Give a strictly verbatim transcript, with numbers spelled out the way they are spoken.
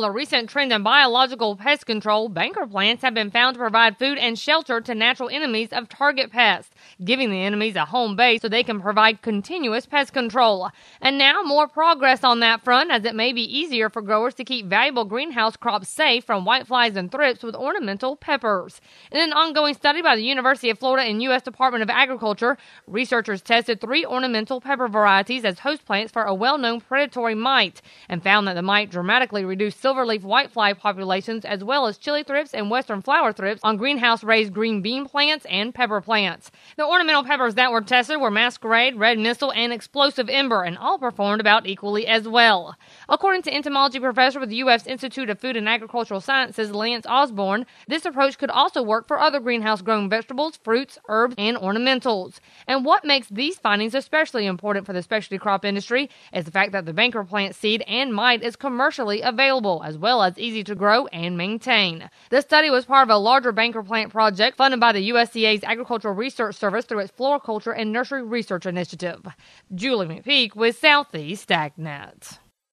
a recent trend in biological pest control, banker plants have been found to provide food and shelter to natural enemies of target pests, giving the enemies a home base so they can provide continuous pest control. And now more progress on that front, as it may be easier for growers to keep valuable greenhouse crops safe from whiteflies and thrips with ornamental peppers. In an ongoing study by the University of Florida and U S Department of Agriculture, researchers tested three ornamental pepper varieties as host plants for a well-known predatory mite and found that the mite dramatically reduced silverleaf whitefly populations as well as chili thrips and western flower thrips on greenhouse-raised green bean plants and pepper plants. The ornamental peppers that were tested were Masquerade, Red Missile, and Explosive Ember, and all performed about equally as well. According to entomology professor with the U S Institute of Food and Agricultural Sciences, Lance Osborne, this approach could also work for other greenhouse-grown vegetables, fruits, herbs, and ornamentals. And what makes these findings especially important for the specialty crop industry is the fact that the banker plant seed and mite is commercially available, as well as easy to grow and maintain. This study was part of a larger banker plant project funded by the U S D A's Agricultural Research Service through its Floriculture and Nursery Research Initiative. Julie McPeak with Southeast AgNet.